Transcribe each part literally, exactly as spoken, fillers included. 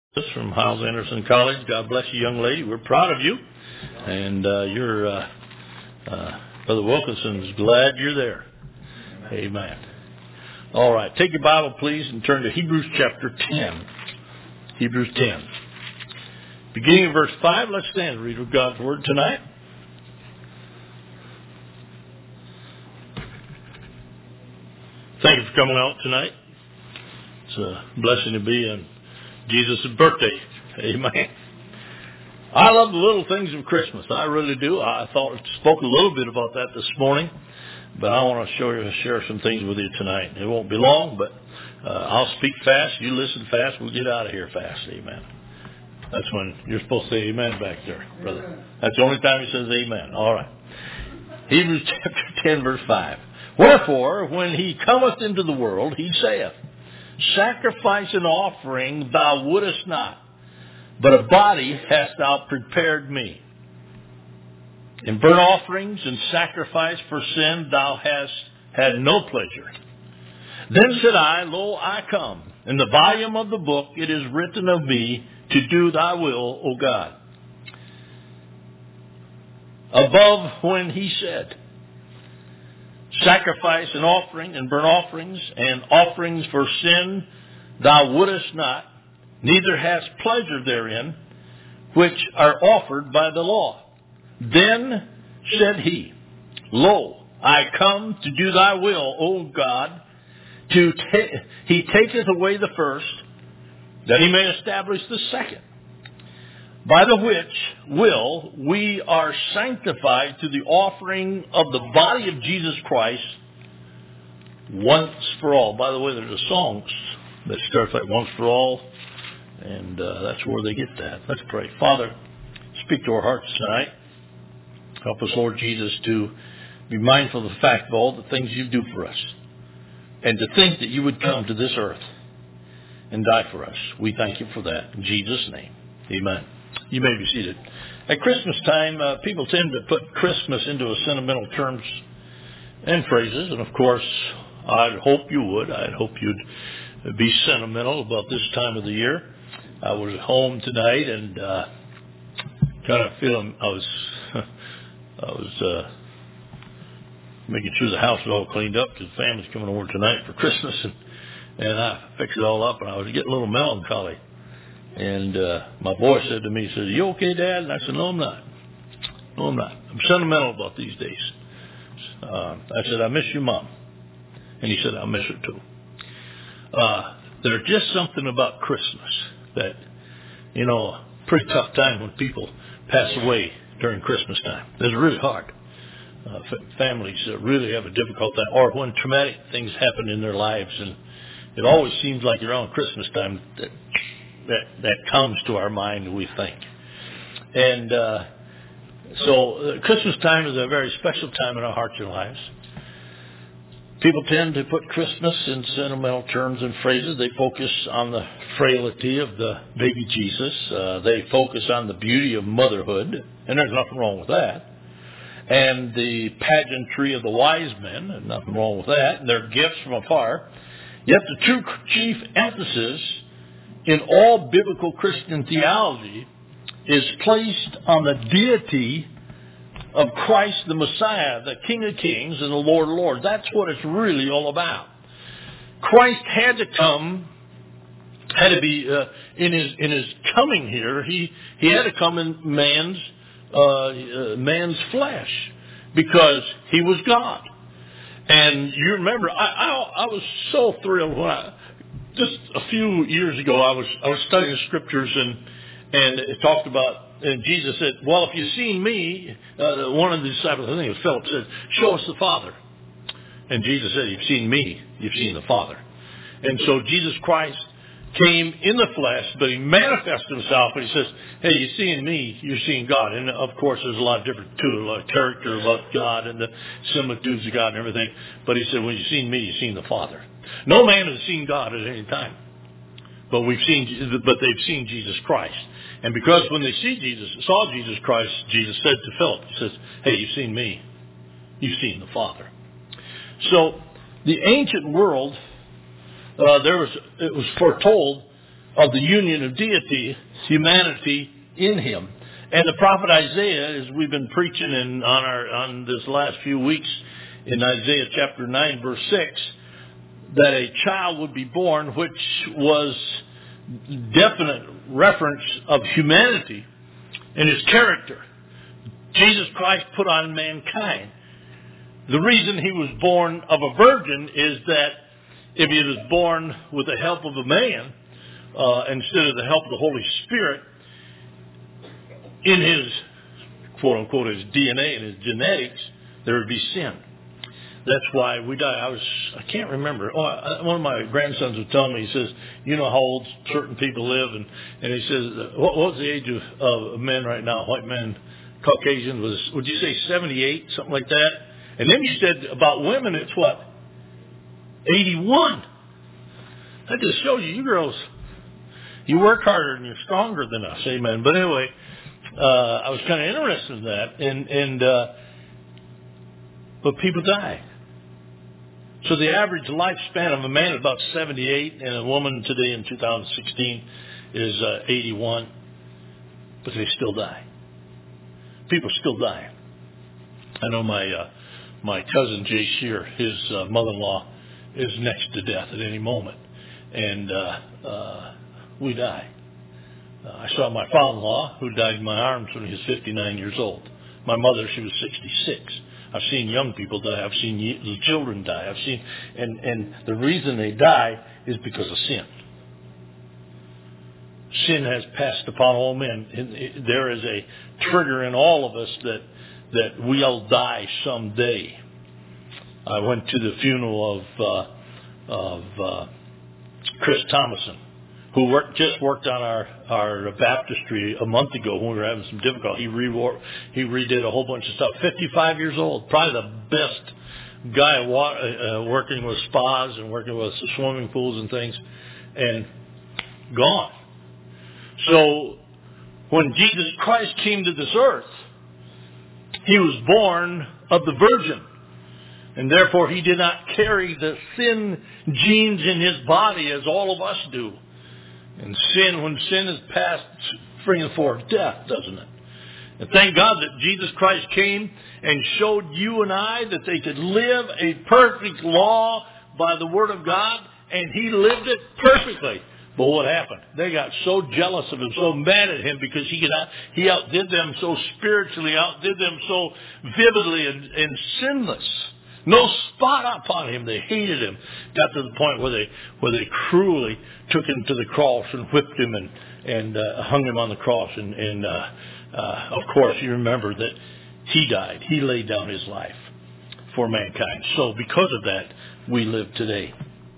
From Hyles Anderson College. God bless you, young lady. We're proud of you. And uh, you're, uh, uh, Brother Wilkinson's glad you're there. Amen. All right. Take your Bible, please, and turn to Hebrews chapter ten. Hebrews ten. Beginning in verse five, let's stand and read God's Word tonight. Thank you for coming out tonight. It's a blessing to be in Jesus' birthday. Amen. I love the little things of Christmas. I really do. I thought spoke a little bit about that this morning, but I want to show you, share some things with you tonight. It won't be long, but uh, I'll speak fast. You listen fast. We'll get out of here fast. Amen. That's when you're supposed to say amen back there, brother. That's the only time he says amen. All right. Hebrews chapter ten, verse five. Wherefore, when he cometh into the world, he saith, Sacrifice and offering thou wouldest not, but a body hast thou prepared me. In burnt offerings and sacrifice for sin thou hast had no pleasure. Then said I, Lo, I come. In the volume of the book it is written of me to do thy will, O God. Above when he said, Sacrifice and offering and burnt offerings and offerings for sin thou wouldest not, neither hast pleasure therein, which are offered by the law. Then said he, Lo, I come to do thy will, O God. To ta- he taketh away the first, that he may establish the second. By the which will we are sanctified to the offering of the body of Jesus Christ once for all. By the way, there's a song that starts like once for all, and uh, that's where they get that. Let's pray. Father, speak to our hearts tonight. Help us, Lord Jesus, to be mindful of the fact of all the things you do for us, and to think that you would come to this earth and die for us. We thank you for that. In Jesus' name, amen. You may be seated. At Christmas time, uh, people tend to put Christmas into a sentimental terms and phrases, and of course, I'd hope you would. I'd hope you'd be sentimental about this time of the year. I was at home tonight and uh, kind of feeling I was I was uh, making sure the house was all cleaned up because the family's coming over tonight for Christmas, and and I fixed it all up, and I was getting a little melancholy. And uh, my boy said to me, he said, "You okay, Dad?" And I said, "No, I'm not. No, I'm not. I'm sentimental about these days." Uh, I said, "I miss you, Mom." And he said, "I miss her, too." Uh, there's just something about Christmas that, you know, a pretty tough time when people pass away during Christmas time. It's really hard. Uh, f- families uh, really have a difficult time, or when traumatic things happen in their lives. And it always seems like around Christmas time that that, that comes to our mind, we think. And uh, so uh, Christmas time is a very special time in our hearts and lives. People tend to put Christmas in sentimental terms and phrases. They focus on the frailty of the baby Jesus. Uh, they focus on the beauty of motherhood, and there's nothing wrong with that. And the pageantry of the wise men, and nothing wrong with that, and their gifts from afar. Yet the true chief emphasis in all biblical Christian theology is placed on the deity of Christ the Messiah, the King of Kings and the Lord of Lords. That's what it's really all about. Christ had to come, had to be uh, in his in his coming here. He he had to come in man's uh, uh, man's flesh because he was God. And you remember, I I, I was so thrilled when I. Just a few years ago, I was I was studying the scriptures, and and it talked about, and Jesus said, "Well, if you've seen me," uh, one of the disciples, I think it was Philip, said, "Show us the Father." And Jesus said, "You've seen me, you've seen the Father." And so Jesus Christ came in the flesh, but he manifested himself, and he says, "Hey, you're seeing me, you're seeing God." And of course, there's a lot of different too, a lot of character about God and the similitudes of God and everything. But he said, "When you've seen me, you've seen the Father." No man has seen God at any time, but we've seen, but they've seen Jesus Christ. And because when they see Jesus, saw Jesus Christ, Jesus said to Philip, he says, "Hey, you've seen me, you've seen the Father." So the ancient world, uh, there was it was foretold of the union of deity, humanity in him. And the prophet Isaiah, as we've been preaching in, on our on this last few weeks in Isaiah chapter nine, verse six, that a child would be born, which was definite reference of humanity in his character. Jesus Christ put on mankind. The reason he was born of a virgin is that if he was born with the help of a man, uh, instead of the help of the Holy Spirit, in his, quote unquote, his D N A and his genetics, there would be sin. That's why we die. I was, I can't remember. Oh, one of my grandsons was telling me, he says, you know how old certain people live? And, and he says, what, what's the age of, of men right now? White men, Caucasian was, would you say seventy-eight, something like that? And then you said about women, it's what? eighty-one. That just shows you, you girls, you work harder and you're stronger than us. Amen. But anyway, uh, I was kind of interested in that. And, and, uh, but people die. So the average lifespan of a man is about seventy-eight, and a woman today in two thousand sixteen is uh, eighty-one. But they still die. People still die. I know my uh, my cousin Jay Shear, his uh, mother-in-law, is next to death at any moment, and uh, uh, we die. Uh, I saw my father-in-law, who died in my arms when he was fifty-nine years old. My mother, she was sixty-six. I've seen young people die. I've seen y- children die. I've seen, and, and the reason they die is because of sin. Sin has passed upon all men. And it, there is a trigger in all of us that that we'll die someday. I went to the funeral of uh, of uh, Chris Thomason, who worked, just worked on our, our baptistry a month ago when we were having some difficulty. He, re- he redid a whole bunch of stuff. fifty-five years old, probably the best guy wa- uh, working with spas and working with swimming pools and things, and gone. So when Jesus Christ came to this earth, he was born of the Virgin. And therefore he did not carry the sin genes in his body as all of us do. And sin, when sin is past, bringing forth death, doesn't it? And thank God that Jesus Christ came and showed you and I that they could live a perfect law by the Word of God, and he lived it perfectly. But what happened? They got so jealous of him, so mad at him because he could out, he outdid them so spiritually, outdid them so vividly and, and sinless. No spot upon him. They hated him. Got to the point where they where they cruelly took him to the cross and whipped him and and uh, hung him on the cross. And, and uh, uh, of course, you remember that he died. He laid down his life for mankind. So because of that, we live today.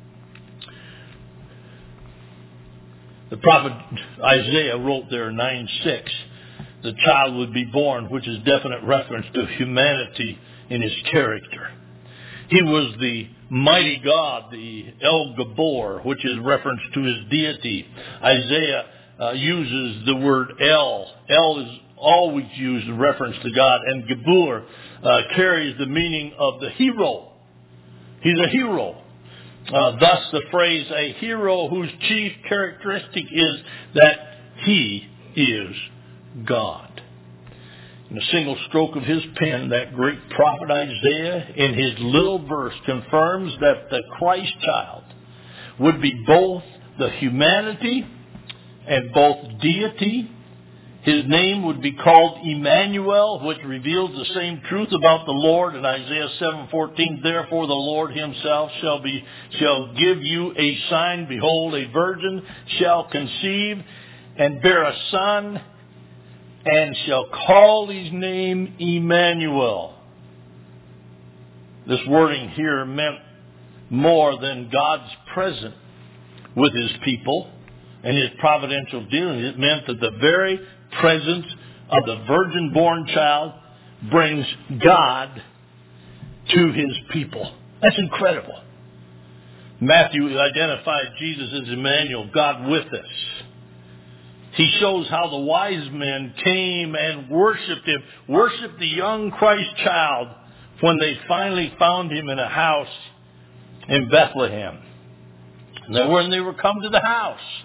The prophet Isaiah wrote there in nine six, the child would be born, which is definite reference to humanity in his character. He was the mighty God, the El Gabor, which is reference to his deity. Isaiah uh, uses the word El. El is always used in reference to God, and Gabor uh, carries the meaning of the hero. He's a hero. Uh, thus the phrase, a hero whose chief characteristic is that he is God. In a single stroke of his pen, that great prophet Isaiah, in his little verse, confirms that the Christ child would be both the humanity and both deity. His name would be called Emmanuel, which reveals the same truth about the Lord in Isaiah seven fourteen. Therefore the Lord himself shall be shall give you a sign. Behold, a virgin shall conceive and bear a son, and shall call his name Emmanuel. This wording here meant more than God's presence with his people and his providential dealing. It meant that the very presence of the virgin-born child brings God to his people. That's incredible. Matthew identified Jesus as Emmanuel, God with us. He shows how the wise men came and worshipped him, worshipped the young Christ child when they finally found him in a house in Bethlehem. And then when they were come to the house,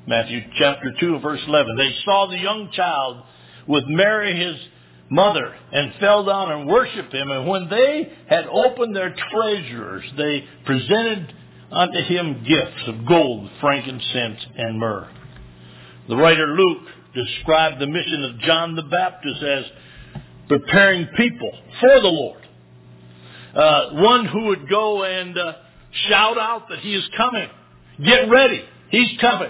Matthew chapter two, verse eleven. They saw the young child with Mary his mother and fell down and worshipped him. And when they had opened their treasures, they presented unto him gifts of gold, frankincense, and myrrh. The writer Luke described the mission of John the Baptist as preparing people for the Lord. Uh, one who would go and uh, shout out that he is coming. Get ready. He's coming.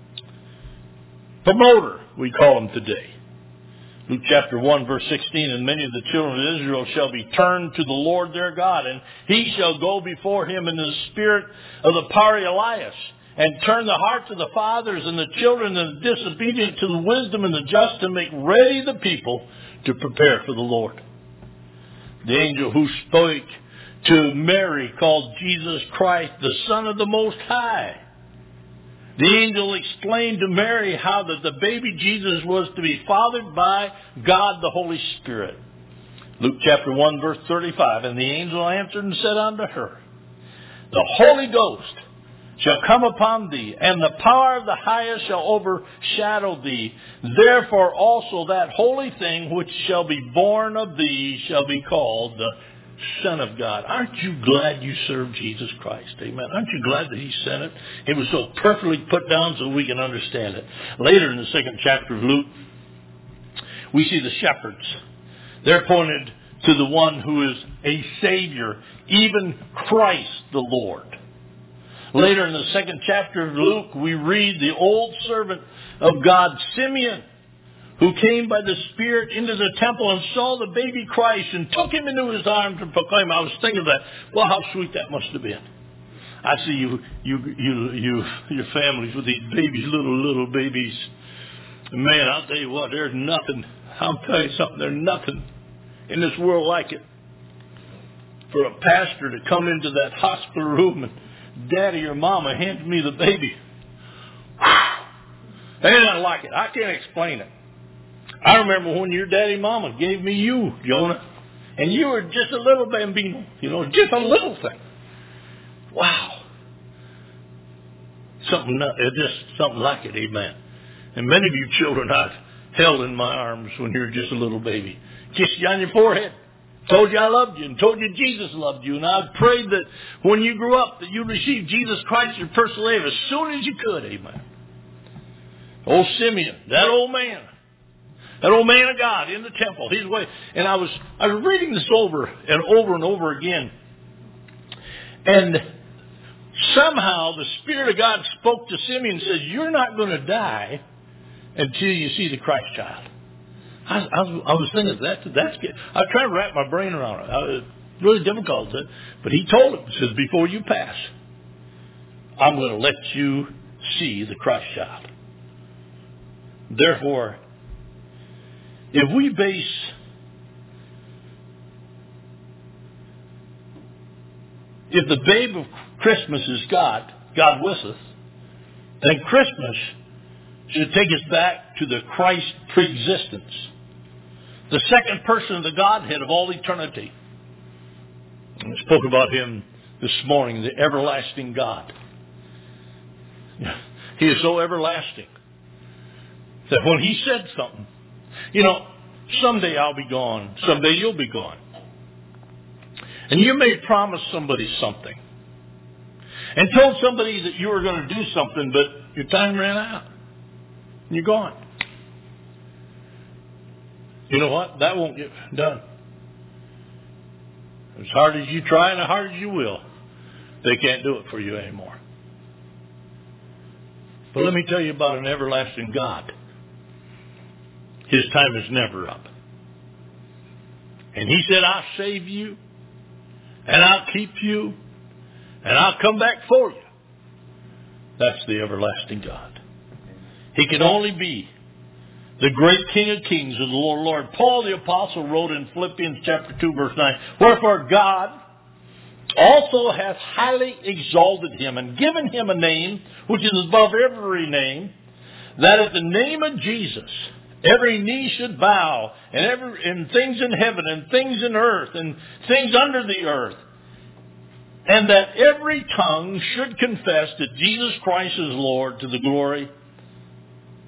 Promoter, we call him today. Luke chapter one, verse sixteen, and many of the children of Israel shall be turned to the Lord their God, and he shall go before him in the spirit of the power of Elias, and turn the hearts of the fathers and the children and the disobedient to the wisdom and the just, to make ready the people to prepare for the Lord. The angel who spoke to Mary called Jesus Christ the Son of the Most High. The angel explained to Mary how that the baby Jesus was to be fathered by God the Holy Spirit. Luke chapter one, verse thirty-five, and the angel answered and said unto her, the Holy Ghost shall come upon thee, and the power of the highest shall overshadow thee. Therefore also that holy thing which shall be born of thee shall be called the Son of God. Aren't you glad you serve Jesus Christ? Amen. Aren't you glad that he sent it? It was so perfectly put down so we can understand it. Later in the second chapter of Luke, we see the shepherds. They're pointed to the one who is a Savior, even Christ the Lord. Later in the second chapter of Luke, we read the old servant of God, Simeon, who came by the Spirit into the temple and saw the baby Christ and took him into his arms and proclaimed. I was thinking of that. Well, how sweet that must have been. I see you, you, you, you, your families with these babies, little, little babies. Man, I'll tell you what, there's nothing. I'll tell you something. There's nothing in this world like it. For a pastor to come into that hospital room and daddy or mama hands me the baby. Ain't nothing like it. I can't explain it. I remember when your daddy mama gave me you, Jonah, and you were just a little bambino, you know, just a little thing. Wow. Something, just something like it, amen. And many of you children I've held in my arms when you were just a little baby. Kissed you on your forehead. Told you I loved you and told you Jesus loved you. And I prayed that when you grew up that you'd receive Jesus Christ as your personal Savior as soon as you could, amen. Old Simeon, that old man. That old man of God in the temple. He's way. And I was I was reading this over and over and over again. And somehow the Spirit of God spoke to Simeon and said, you're not going to die until you see the Christ child. I, I, was, I was thinking, that, that's good. I was trying to wrap my brain around it. I was really difficult. But he told him, he says, before you pass, I'm going to let you see the Christ child. Therefore, if we base if the babe of Christmas is God, God with us, then Christmas should take us back to the Christ preexistence, the second person of the Godhead of all eternity. I spoke about him this morning, the everlasting God. He is so everlasting that when he said something, you know, someday I'll be gone. Someday you'll be gone. And you may promise somebody something. And told somebody that you were going to do something, but your time ran out. And you're gone. You know what? That won't get done. As hard as you try and as hard as you will, they can't do it for you anymore. But let me tell you about an everlasting God. His time is never up. And he said, I'll save you, and I'll keep you, and I'll come back for you. That's the everlasting God. He can only be the great King of Kings and the Lord of Lords. Paul the Apostle wrote in Philippians chapter two, verse nine, wherefore God also hath highly exalted him and given him a name which is above every name, that at the name of Jesus every knee should bow, and every and things in heaven, and things in earth, and things under the earth, and that every tongue should confess that Jesus Christ is Lord, to the glory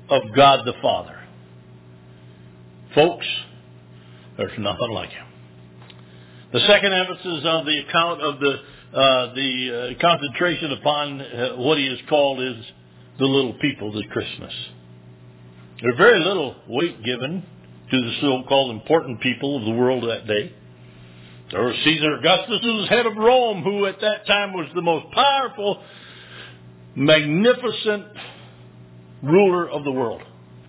of God the Father. Folks, there's nothing like him. The second emphasis of the account of the uh, the uh, concentration upon uh, what he is called is the little people, the Christmas. There's very little weight given to the so-called important people of the world that day. There was Caesar Augustus, who was head of Rome, who at that time was the most powerful, magnificent ruler of the world.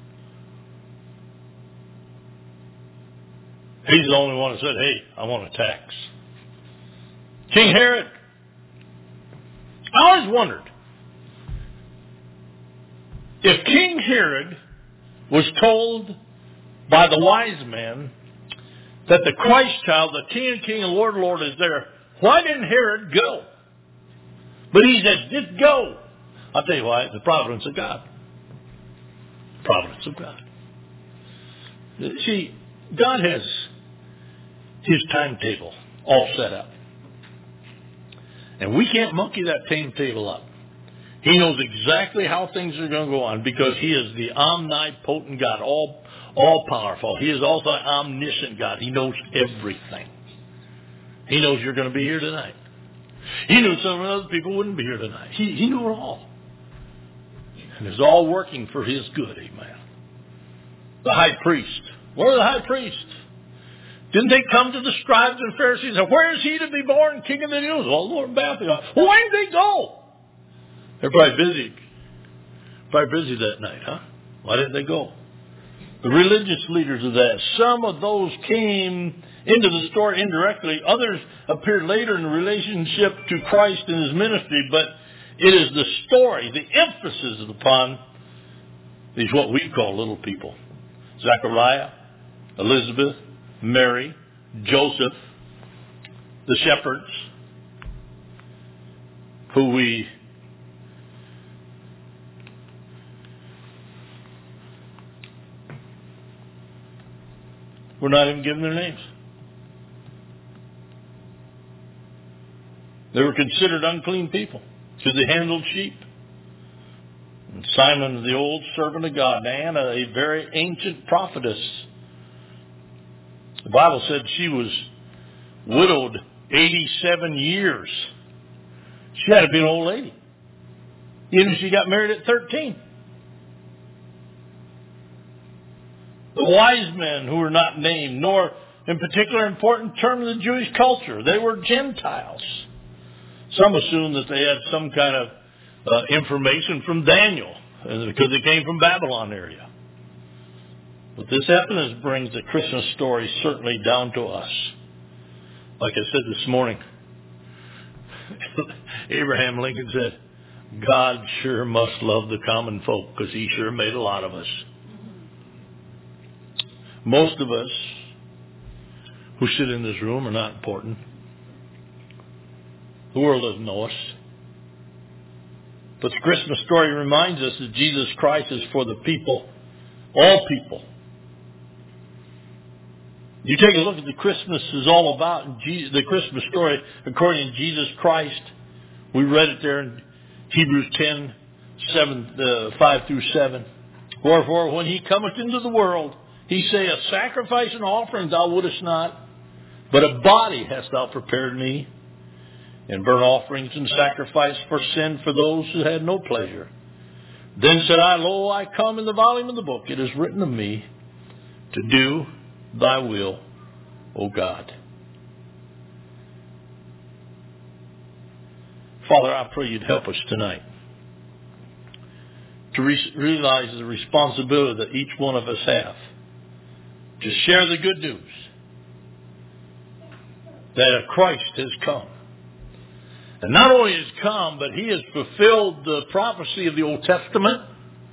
He's the only one who said, hey, I want a tax. King Herod. I always wondered if King Herod was told by the wise men that the Christ child, the King of Kings and Lord of Lords is there, why didn't Herod go? But he said, just go. I'll tell you why. It's the providence of God. Providence of God. See, God has his timetable all set up. And we can't monkey that timetable up. He knows exactly how things are going to go on because he is the omnipotent God, all, all powerful. He is also an omniscient God. He knows everything. He knows you're going to be here tonight. He knew some other people wouldn't be here tonight. He, he knew it all. And it's all working for his good, amen. The high priest. Where are the high priests? Didn't they come to the scribes and Pharisees and say, where is he to be born, King of the Jews? Well, Lord Baptist. Well, why did they go? They're probably busy. Probably busy that night, huh? Why didn't they go? The religious leaders of that. Some of those came into the story indirectly. Others appeared later in relationship to Christ and his ministry. But it is the story, the emphasis is upon these what we call little people. Zechariah, Elizabeth, Mary, Joseph, the shepherds, who we we're not even given their names. They were considered unclean people because they handled sheep. And Simon, the old servant of God, Anna, a very ancient prophetess. The Bible said she was widowed eighty-seven years. She had to be an old lady. Even if she got married at thirteen. The wise men who were not named, nor in particular important term of the Jewish culture. They were Gentiles. Some assumed that they had some kind of uh, information from Daniel because they came from Babylon area. But this evidence brings the Christmas story certainly down to us. Like I said this morning, Abraham Lincoln said, God sure must love the common folk because he sure made a lot of us. Most of us who sit in this room are not important. The world doesn't know us. But the Christmas story reminds us that Jesus Christ is for the people, all people. You take a look at the Christmas is all about, the Christmas story according to Jesus Christ. We read it there in Hebrews ten, seven, uh, five through seven. Wherefore, when he cometh into the world, he say, a sacrifice and offering thou wouldest not, but a body hast thou prepared me, and burnt offerings and sacrifice for sin for those who had no pleasure. Then said I, Lo, I come in the volume of the book. It is written of me to do thy will, O God. Father, I pray you'd help us tonight to re- realize the responsibility that each one of us have to share the good news that Christ has come. And not only has come, but he has fulfilled the prophecy of the Old Testament.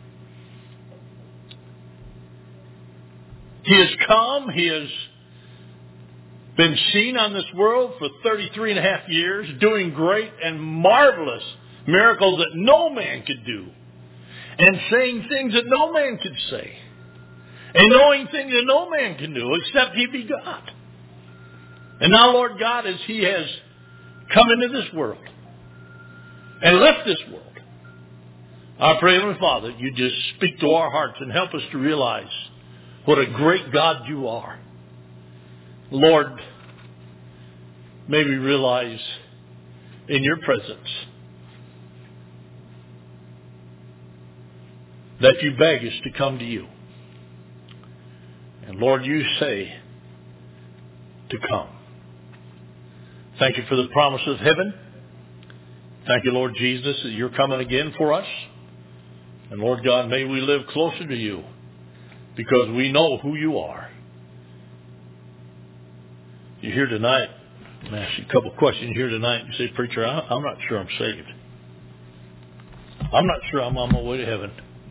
He has come. He has been seen on this world for thirty-three and a half years, doing great and marvelous miracles that no man could do, and saying things that no man could say, and knowing things that no man can do except he be God. And now, Lord God, as he has come into this world and left this world, I pray, Heavenly Father, you just speak to our hearts and help us to realize what a great God you are. Lord, may we realize in your presence that you beg us to come to you. And Lord, you say to come. Thank you for the promise of heaven. Thank you, Lord Jesus, that you're coming again for us. And Lord God, may we live closer to you because we know who you are. You're here tonight. I'm going to ask you a couple of questions here tonight. You say, preacher, I'm not sure I'm saved. I'm not sure I'm on my way to heaven.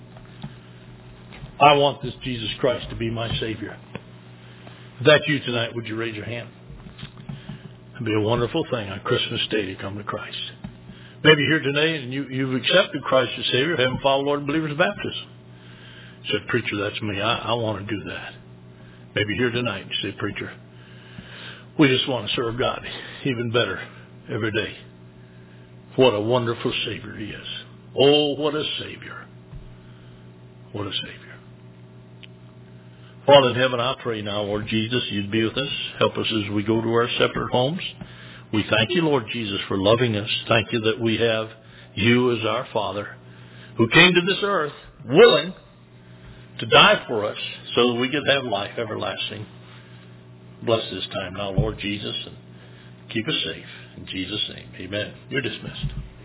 I want this Jesus Christ to be my Savior. If that's you tonight, would you raise your hand? It'd be a wonderful thing on Christmas Day to come to Christ. Maybe you're here today and you, you've accepted Christ as Savior, haven't followed Lord and believer's baptism. You said, preacher, that's me. I, I want to do that. Maybe you're here tonight and you say, preacher, we just want to serve God even better every day. What a wonderful Savior He is. Oh, what a Savior. What a Savior. Father in heaven, I pray now, Lord Jesus, you'd be with us. Help us as we go to our separate homes. We thank you, Lord Jesus, for loving us. Thank you that we have you as our Father who came to this earth willing to die for us so that we could have life everlasting. Bless this time now, Lord Jesus, and keep us safe. In Jesus' name, amen. You're dismissed.